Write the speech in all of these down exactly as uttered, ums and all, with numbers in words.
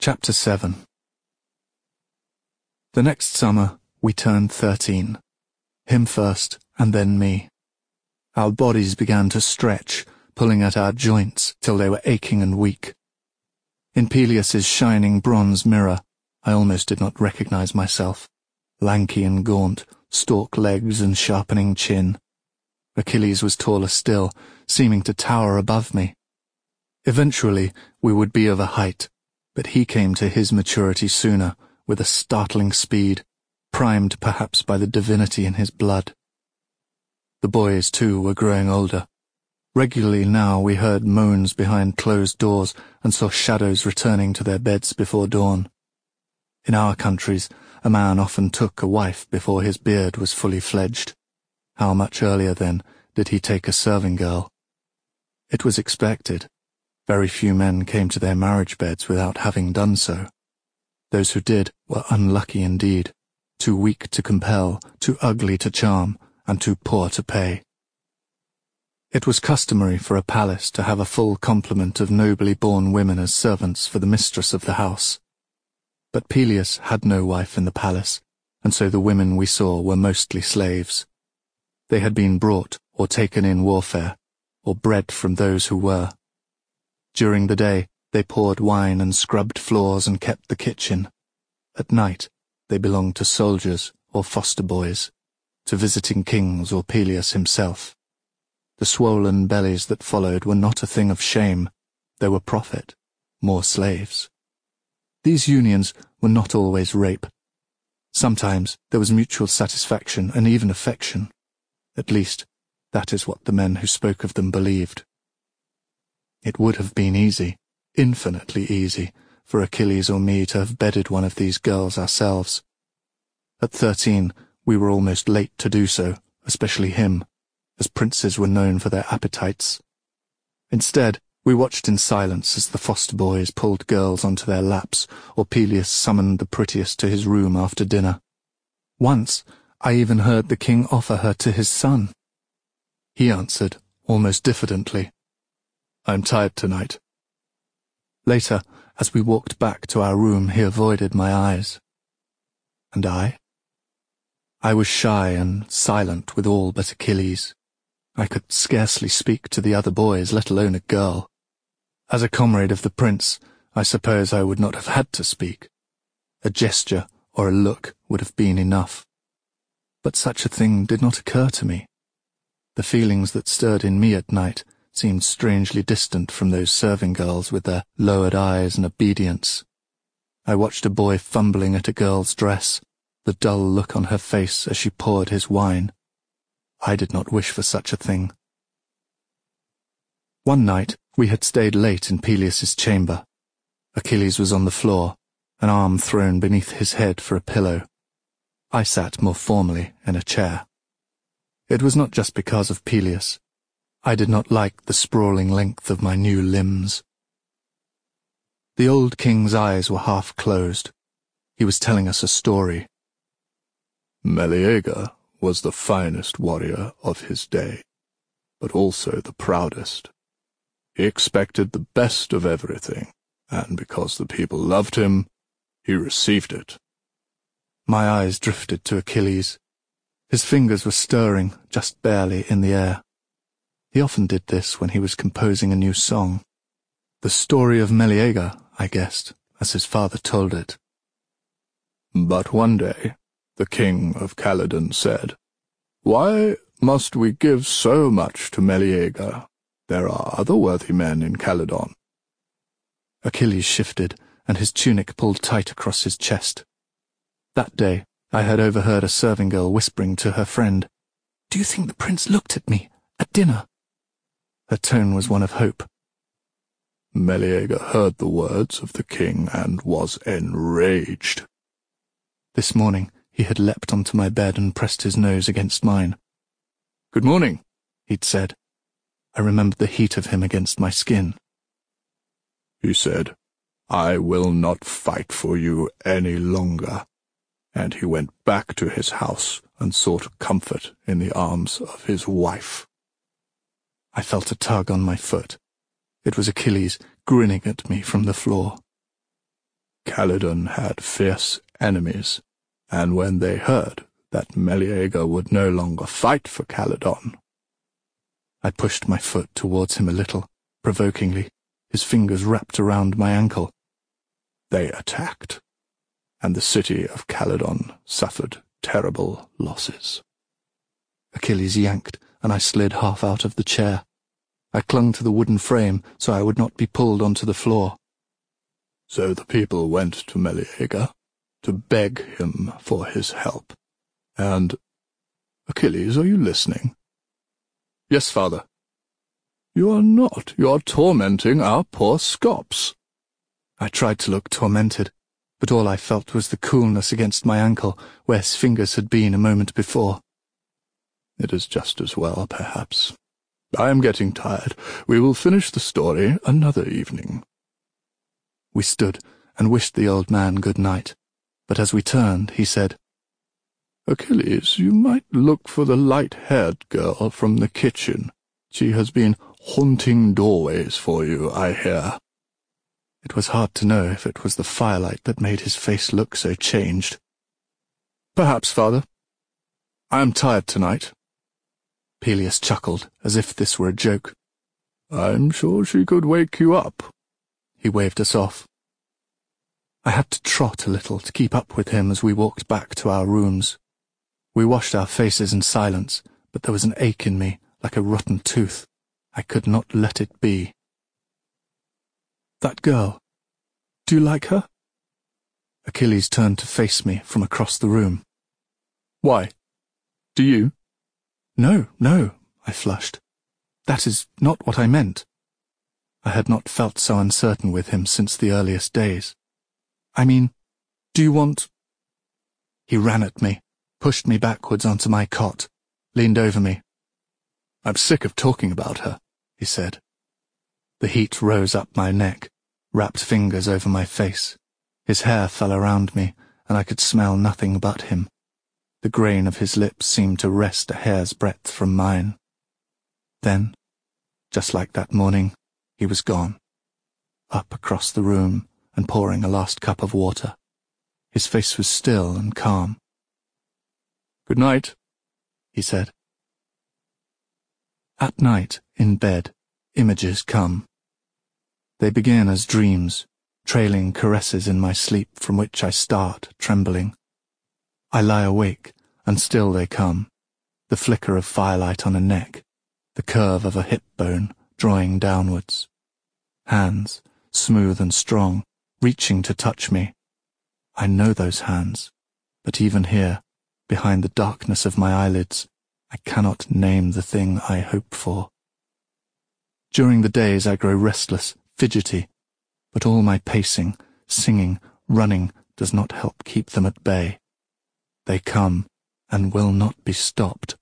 Chapter seven. The next summer we turned thirteen. Him first, and then me. Our bodies began to stretch, pulling at our joints till they were aching and weak. In Peleus's shining bronze mirror, I almost did not recognize myself, lanky and gaunt, stalk legs and sharpening chin. Achilles was taller still, seeming to tower above me. Eventually we would be of a height, but he came to his maturity sooner, with a startling speed, primed perhaps by the divinity in his blood. The boys, too, were growing older. Regularly now we heard moans behind closed doors and saw shadows returning to their beds before dawn. In our countries, a man often took a wife before his beard was fully fledged. How much earlier, then, did he take a serving girl? It was expected. Very few men came to their marriage beds without having done so. Those who did were unlucky indeed, too weak to compel, too ugly to charm, and too poor to pay. It was customary for a palace to have a full complement of nobly born women as servants for the mistress of the house. But Peleus had no wife in the palace, and so the women we saw were mostly slaves. They had been brought or taken in warfare, or bred from those who were. During the day, they poured wine and scrubbed floors and kept the kitchen. At night, they belonged to soldiers or foster boys, to visiting kings or Peleus himself. The swollen bellies that followed were not a thing of shame. They were profit, more slaves. These unions were not always rape. Sometimes there was mutual satisfaction and even affection. At least, that is what the men who spoke of them believed. It would have been easy, infinitely easy, for Achilles or me to have bedded one of these girls ourselves. At thirteen, we were almost late to do so, especially him, as princes were known for their appetites. Instead, we watched in silence as the foster boys pulled girls onto their laps, or Peleus summoned the prettiest to his room after dinner. Once, I even heard the king offer her to his son. He answered, almost diffidently, "I'm tired tonight." Later, as we walked back to our room, he avoided my eyes. And I? I was shy and silent with all but Achilles. I could scarcely speak to the other boys, let alone a girl. As a comrade of the prince, I suppose I would not have had to speak. A gesture or a look would have been enough. But such a thing did not occur to me. The feelings that stirred in me at night seemed strangely distant from those serving girls with their lowered eyes and obedience. I watched a boy fumbling at a girl's dress, the dull look on her face as she poured his wine. I did not wish for such a thing. One night we had stayed late in Peleus's chamber. Achilles was on the floor, an arm thrown beneath his head for a pillow. I sat more formally in a chair. It was not just because of Peleus. I did not like the sprawling length of my new limbs. The old king's eyes were half closed. He was telling us a story. Meleager was the finest warrior of his day, but also the proudest. He expected the best of everything, and because the people loved him, he received it. My eyes drifted to Achilles. His fingers were stirring, just barely, in the air. He often did this when he was composing a new song. The story of Meleager, I guessed, as his father told it. But one day, the king of Calydon said, "Why must we give so much to Meleager? There are other worthy men in Calydon." Achilles shifted, and his tunic pulled tight across his chest. That day, I had overheard a serving girl whispering to her friend, "Do you think the prince looked at me at dinner?" Her tone was one of hope. Meleager heard the words of the king and was enraged. This morning he had leapt onto my bed and pressed his nose against mine. "Good morning," he'd said. I remembered the heat of him against my skin. He said, "I will not fight for you any longer," and he went back to his house and sought comfort in the arms of his wife. I felt a tug on my foot. It was Achilles grinning at me from the floor. Calydon had fierce enemies, and when they heard that Meleager would no longer fight for Calydon. I pushed my foot towards him a little, provokingly, his fingers wrapped around my ankle. They attacked, and the city of Calydon suffered terrible losses. Achilles yanked, and I slid half out of the chair. I clung to the wooden frame so I would not be pulled onto the floor. So the people went to Meleager to beg him for his help. And, Achilles, are you listening? Yes, father. You are not. You are tormenting our poor Scops. I tried to look tormented, but all I felt was the coolness against my ankle, where his fingers had been a moment before. It is just as well, perhaps. I am getting tired. We will finish the story another evening. We stood and wished the old man good night, but as we turned, he said, Achilles, you might look for the light-haired girl from the kitchen. She has been haunting doorways for you, I hear. It was hard to know if it was the firelight that made his face look so changed. Perhaps, father. I am tired tonight. Peleus chuckled, as if this were a joke. I'm sure she could wake you up. He waved us off. I had to trot a little to keep up with him as we walked back to our rooms. We washed our faces in silence, but there was an ache in me, like a rotten tooth. I could not let it be. That girl. Do you like her? Achilles turned to face me from across the room. Why? Do you? No, no, I flushed. That is not what I meant. I had not felt so uncertain with him since the earliest days. I mean, do you want... He ran at me, pushed me backwards onto my cot, leaned over me. I'm sick of talking about her, he said. The heat rose up my neck, wrapped fingers over my face. His hair fell around me, and I could smell nothing but him. The grain of his lips seemed to rest a hair's breadth from mine. Then, just like that morning, he was gone, up across the room and pouring a last cup of water. His face was still and calm. Good night, he said. At night, in bed, images come. They begin as dreams, trailing caresses in my sleep from which I start, trembling. I lie awake, and still they come, the flicker of firelight on a neck, the curve of a hip bone drawing downwards. Hands, smooth and strong, reaching to touch me. I know those hands, but even here, behind the darkness of my eyelids, I cannot name the thing I hope for. During the days I grow restless, fidgety, but all my pacing, singing, running does not help keep them at bay. They come, and will not be stopped.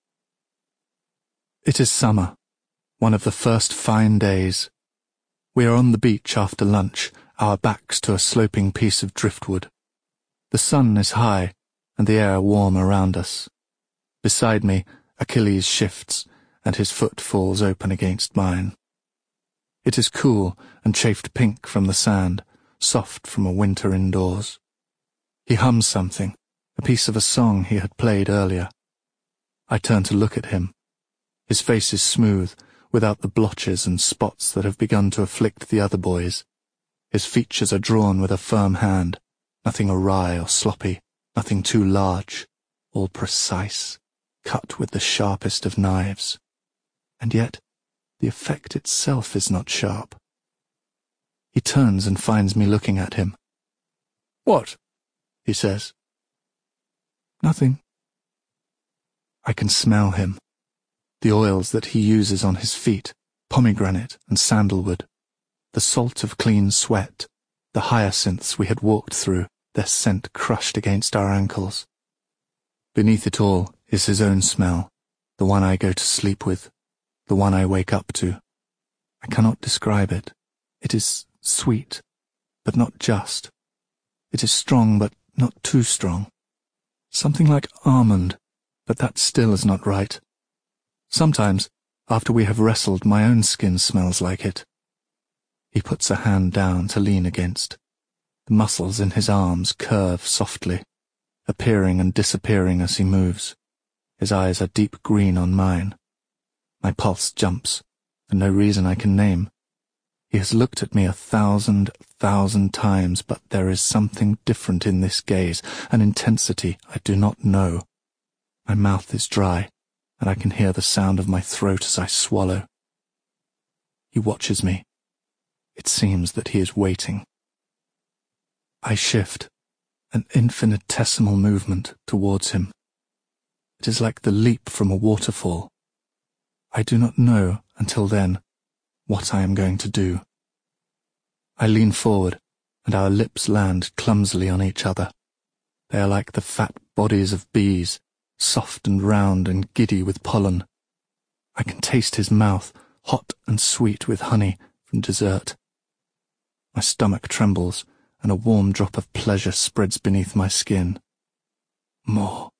It is summer, one of the first fine days. We are on the beach after lunch, our backs to a sloping piece of driftwood. The sun is high, and the air warm around us. Beside me, Achilles shifts, and his foot falls open against mine. It is cool and chafed pink from the sand, soft from a winter indoors. He hums something, a piece of a song he had played earlier. I turn to look at him. His face is smooth, without the blotches and spots that have begun to afflict the other boys. His features are drawn with a firm hand, nothing awry or sloppy, nothing too large, all precise, cut with the sharpest of knives. And yet, the effect itself is not sharp. He turns and finds me looking at him. What? He says. Nothing. I can smell him. The oils that he uses on his feet, pomegranate and sandalwood, the salt of clean sweat, the hyacinths we had walked through, their scent crushed against our ankles. Beneath it all is his own smell, the one I go to sleep with, the one I wake up to. I cannot describe it. It is sweet, but not just. It is strong, but not too strong. Something like almond, but that still is not right. Sometimes, after we have wrestled, my own skin smells like it. He puts a hand down to lean against. The muscles in his arms curve softly, appearing and disappearing as he moves. His eyes are deep green on mine. My pulse jumps, for no reason I can name. He has looked at me a thousand, thousand times, but there is something different in this gaze, an intensity I do not know. My mouth is dry, and I can hear the sound of my throat as I swallow. He watches me. It seems that he is waiting. I shift, an infinitesimal movement towards him. It is like the leap from a waterfall. I do not know, until then, what I am going to do. I lean forward, and our lips land clumsily on each other. They are like the fat bodies of bees, soft and round and giddy with pollen. I can taste his mouth, hot and sweet with honey from dessert. My stomach trembles, and a warm drop of pleasure spreads beneath my skin. More.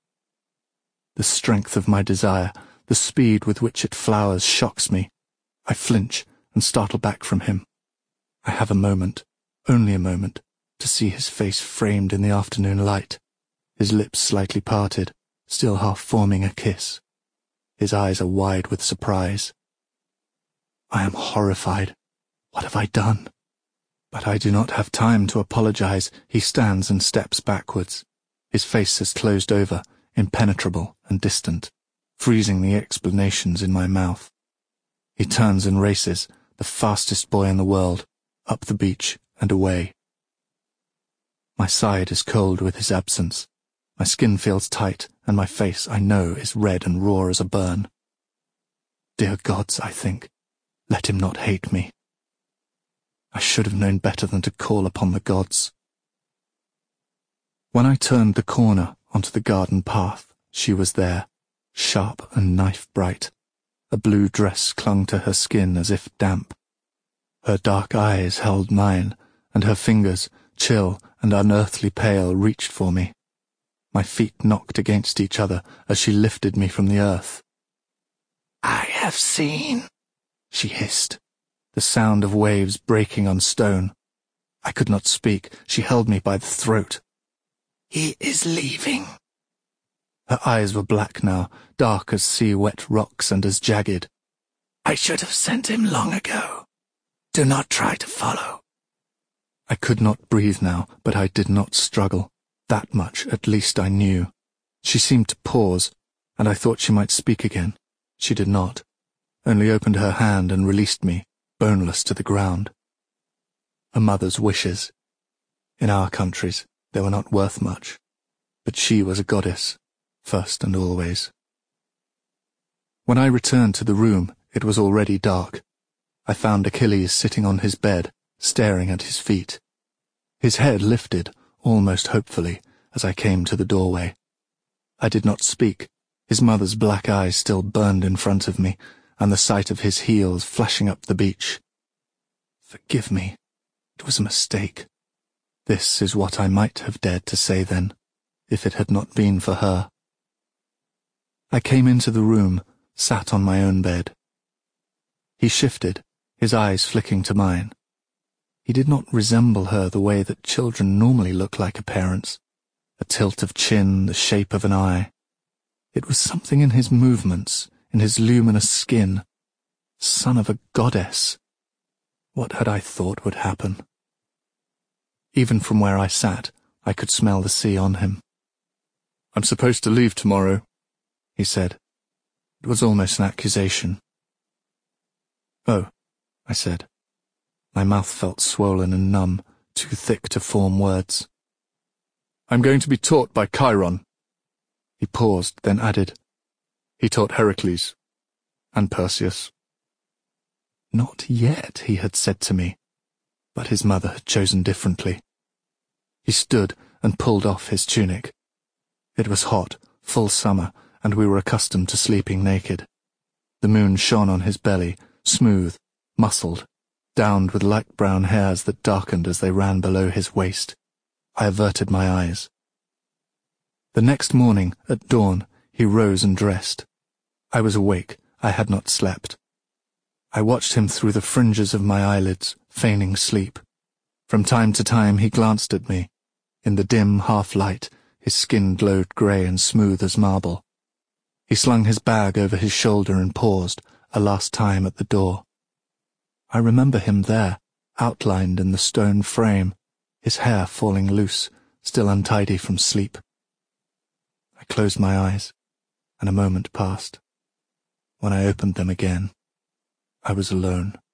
The strength of my desire, the speed with which it flowers, shocks me. I flinch and startle back from him. I have a moment, only a moment, to see his face framed in the afternoon light, his lips slightly parted, still half forming a kiss. His eyes are wide with surprise. I am horrified. What have I done? But I do not have time to apologize. He stands and steps backwards. His face has closed over, impenetrable and distant, freezing the explanations in my mouth. He turns and races, the fastest boy in the world, up the beach and away. My side is cold with his absence. My skin feels tight, and my face, I know, is red and raw as a burn. Dear gods, I think, let him not hate me. I should have known better than to call upon the gods. When I turned the corner onto the garden path, she was there, sharp and knife-bright. A blue dress clung to her skin as if damp. Her dark eyes held mine, and her fingers, chill and unearthly pale, reached for me. My feet knocked against each other as she lifted me from the earth. "I have seen," she hissed, the sound of waves breaking on stone. I could not speak. She held me by the throat. "He is leaving." Her eyes were black now, dark as sea-wet rocks and as jagged. "I should have sent him long ago. Do not try to follow." I could not breathe now, but I did not struggle. That much, at least, I knew. She seemed to pause, and I thought she might speak again. She did not, only opened her hand and released me, boneless to the ground. A mother's wishes. In our countries, they were not worth much, but she was a goddess, first and always. When I returned to the room, it was already dark. I found Achilles sitting on his bed, staring at his feet. His head lifted, almost hopefully, as I came to the doorway. I did not speak. His mother's black eyes still burned in front of me, and the sight of his heels flashing up the beach. Forgive me. It was a mistake. This is what I might have dared to say then, if it had not been for her. I came into the room, sat on my own bed. He shifted, his eyes flicking to mine. He did not resemble her the way that children normally look like a parent's, a tilt of chin, the shape of an eye. It was something in his movements, in his luminous skin. Son of a goddess. What had I thought would happen? Even from where I sat, I could smell the sea on him. "I'm supposed to leave tomorrow," he said. It was almost an accusation. "Oh," I said. My mouth felt swollen and numb, too thick to form words. "I'm going to be taught by Chiron." He paused, then added, "He taught Heracles and Perseus." Not yet, he had said to me, but his mother had chosen differently. He stood and pulled off his tunic. It was hot, full summer, and we were accustomed to sleeping naked. The moon shone on his belly, smooth, muscled, downed with light brown hairs that darkened as they ran below his waist. I averted my eyes. The next morning, at dawn, he rose and dressed. I was awake. I had not slept. I watched him through the fringes of my eyelids, feigning sleep. From time to time he glanced at me. In the dim half-light, his skin glowed grey and smooth as marble. He slung his bag over his shoulder and paused, a last time at the door. I remember him there, outlined in the stone frame, his hair falling loose, still untidy from sleep. I closed my eyes, and a moment passed. When I opened them again, I was alone.